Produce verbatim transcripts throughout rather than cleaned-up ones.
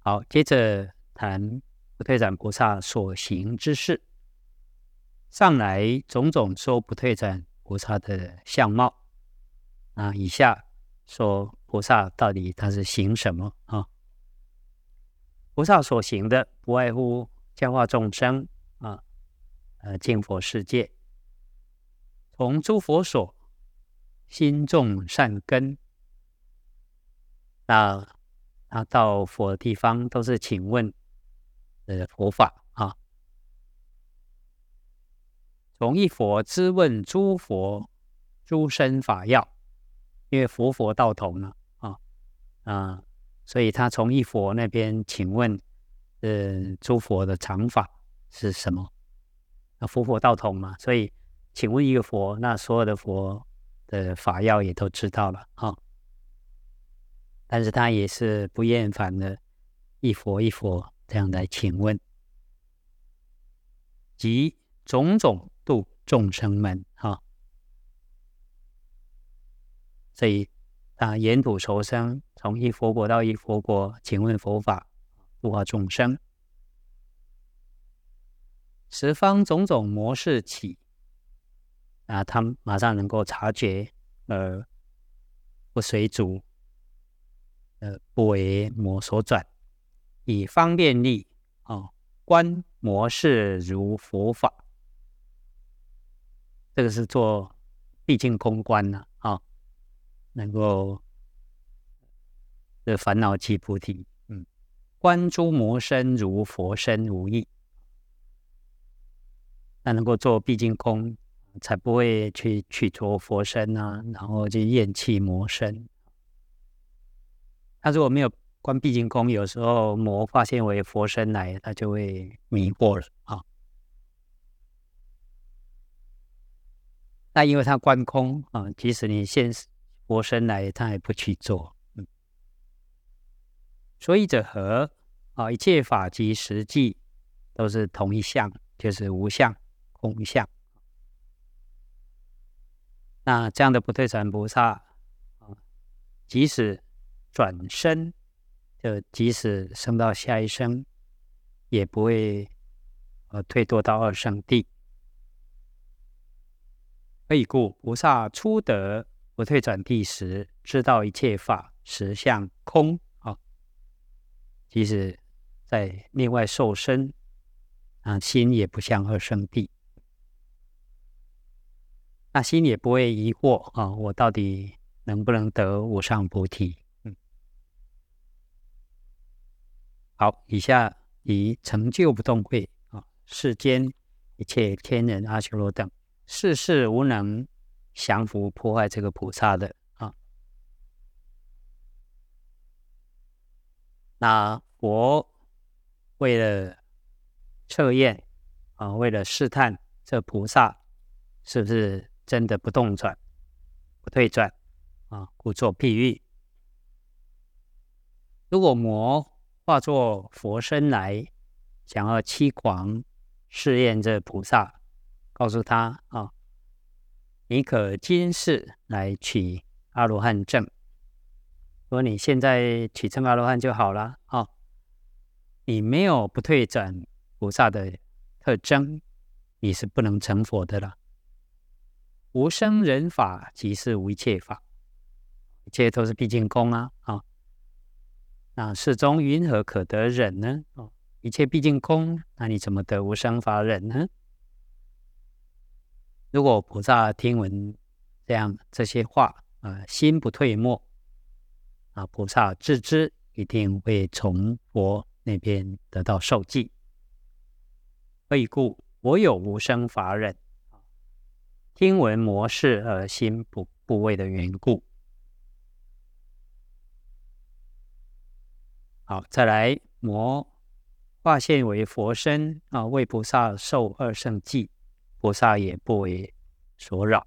好，接着谈不退转菩萨所行之事。上来种种说不退转菩萨的相貌，啊，以下说菩萨到底他是行什么啊？菩萨所行的不外乎教化众生啊，呃，净佛世界，从诸佛所心种善根。那他到佛的地方都是请问呃佛法啊，从一佛知问诸佛诸身法要，因为佛佛道同了啊啊，所以他从一佛那边请问呃诸佛的常法是什么？那佛佛道同嘛，所以请问一个佛，那所有的佛的法要也都知道了啊。但是他也是不厌烦的一佛一佛这样来请问，及种种度众生们啊，所以啊沿途求生，从一佛国到一佛国，请问佛法，度化众生，十方种种模式起啊，他马上能够察觉，而不随主。呃，不为魔所转，以方便力啊，观模式如佛法。这个是做毕竟空观呢啊，能够这烦恼即菩提。嗯，观诸魔身如佛身无异，那能够做毕竟空，才不会去去着佛身啊，然后去厌弃魔身。他如果没有观毕竟空，有时候魔发现为佛身来，他就会迷惑了啊。那因为他观空啊，即使你现佛身来，他也不去做。嗯，所以者何啊？一切法及实际都是同一相，就是无相、空相。那这样的不退转菩萨啊，即使转生，就即使生到下一生，也不会呃退堕到二圣地。何以故？菩萨初得不退转地时，知道一切法实相空啊。即使在另外受身啊，心也不像二圣地，那心也不会疑惑啊，我到底能不能得无上菩提？嗯，好，以下以成就不动慧啊，世间一切天人阿修罗等，世事无能降伏破坏这个菩萨的啊。那佛为了测验啊，为了试探这菩萨是不是真的不动转、不退转啊，故作譬喻。如果魔化作佛身来，想要欺狂试验这菩萨，告诉他啊，你可今世来取阿罗汉证，说你现在取证阿罗汉就好了啊，你没有不退转菩萨的特征，你是不能成佛的了。无生人法即是无一切法，一切都是毕竟空啊啊。那世中云何可得忍呢？哦，一切毕竟空，那你怎么得无生法忍呢？如果菩萨听闻这样这些话，呃，心不退没啊，菩萨自知一定会从佛那边得到受记。何以故？我有无生法忍，听闻模式而心不不畏的缘故。好，再来魔化现为佛身啊，为菩萨受二圣记，菩萨也不为所扰。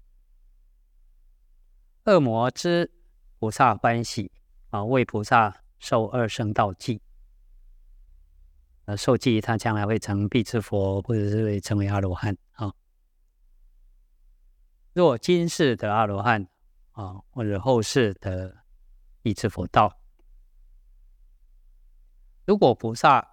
恶魔知菩萨欢喜啊，为菩萨受二圣道记。呃，受记他将来会成必之佛，或者是会成为阿罗汉啊。若今世得阿罗汉啊，或者后世得必之佛道， 如果菩萨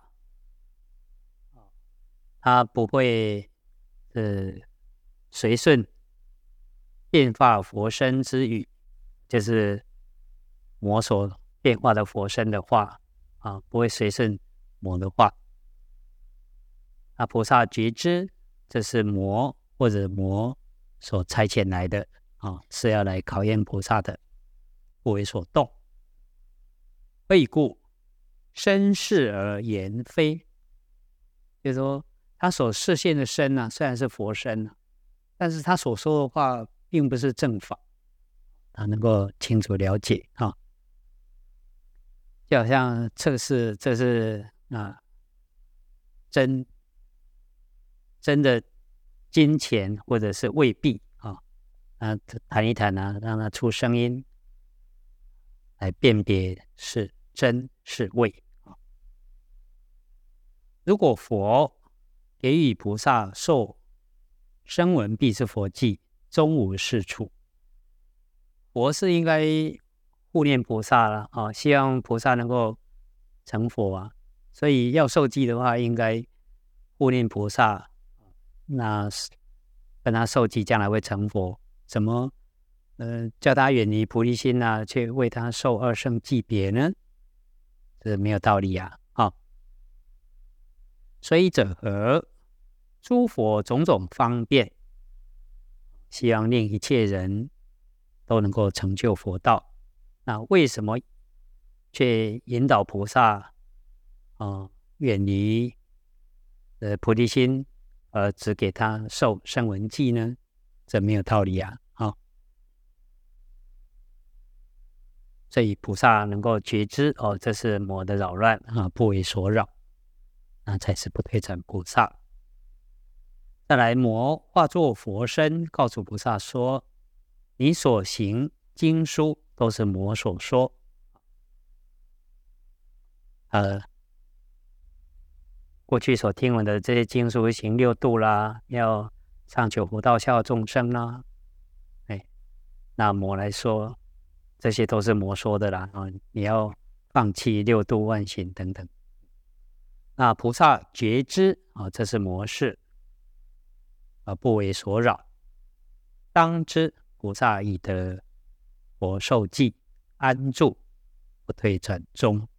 他不会呃随顺变化佛身之语，就是魔所变化的佛身的话啊，不会随顺魔的话，那菩萨觉知这是魔或者魔所差遣来的啊，是要来考验菩萨的，不为所动。谓故身视而言非，就是说他所视现的身呢、啊，虽然是佛身、啊、但是他所说的话并不是正法，他能够清楚了解啊。就好像测试这是啊真真的金钱或者是未必啊，啊弹一弹啊，让它出声音来辨别是真是伪啊。如果佛给予菩萨受声闻必是佛迹，终无是处。佛是应该护念菩萨了啊，希望菩萨能够成佛啊，所以要受记的话，应该护念菩萨，那跟他受记，将来会成佛。怎么呃叫他远离菩提心啊，却为他受二圣记别呢？这没有道理啊！啊，所以者何？诸佛种种方便，希望令一切人都能够成就佛道。那为什么却引导菩萨啊远离呃菩提心，而只给他受声闻记呢？这没有道理啊！啊，所以菩萨能够觉知哦，这是魔的扰乱啊，不为所扰，那才是不退转菩萨。再来，魔化作佛身，告诉菩萨说：“你所行经书都是魔所说。呃，过去所听闻的这些经书，行六度啦，要上求佛道，孝众生啦，哎，那魔来说，这些都是魔说的啦啊！你要放弃六度万行等等。那菩萨觉知啊，这是魔事。”而不为所扰，当知菩萨已得佛受记，安住不退转中。